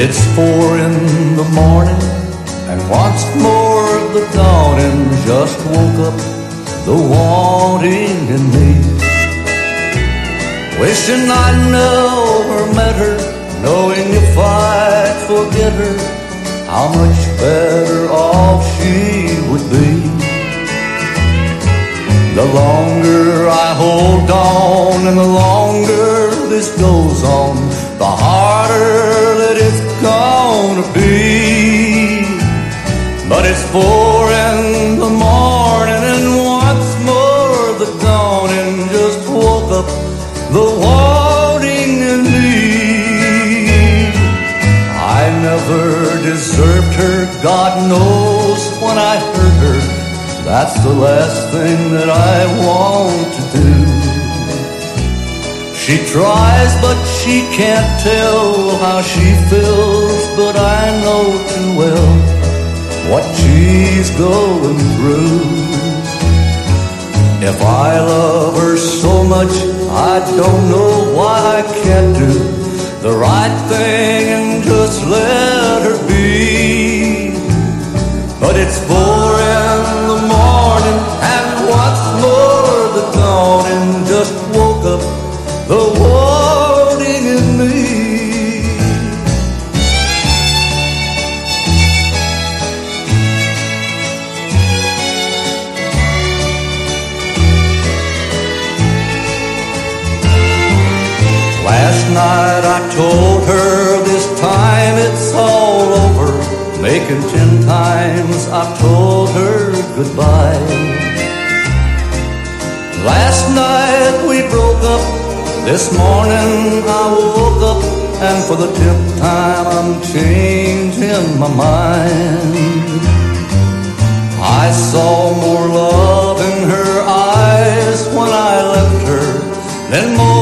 It's 4 in the morning, and once more the dawning just woke up the wanting in me. Wishing I'd never met her, knowing if I'd forget her, how much better off she would be. The longer I hold on and the longer this goes on, the harder that it's gonna be. But it's 4 in the morning, and once more the dawning just woke up the wanting in me. I never deserved her, God knows when I hurt her, that's the last thing that I want to do. She tries, but she can't tell how she feels, but I know too well what she's going through. If I love her so much, I don't know why I can't do the right thing and just let her be. But it's 4 in the morning, and once more the dawning just woke up the wanting in me. Last night I told her this time it's all over, making 10 times I've told her goodbye. Last night we broke up, this morning I woke up, and for the 10th time I'm changing my mind. I saw more love in her eyes when I left her than more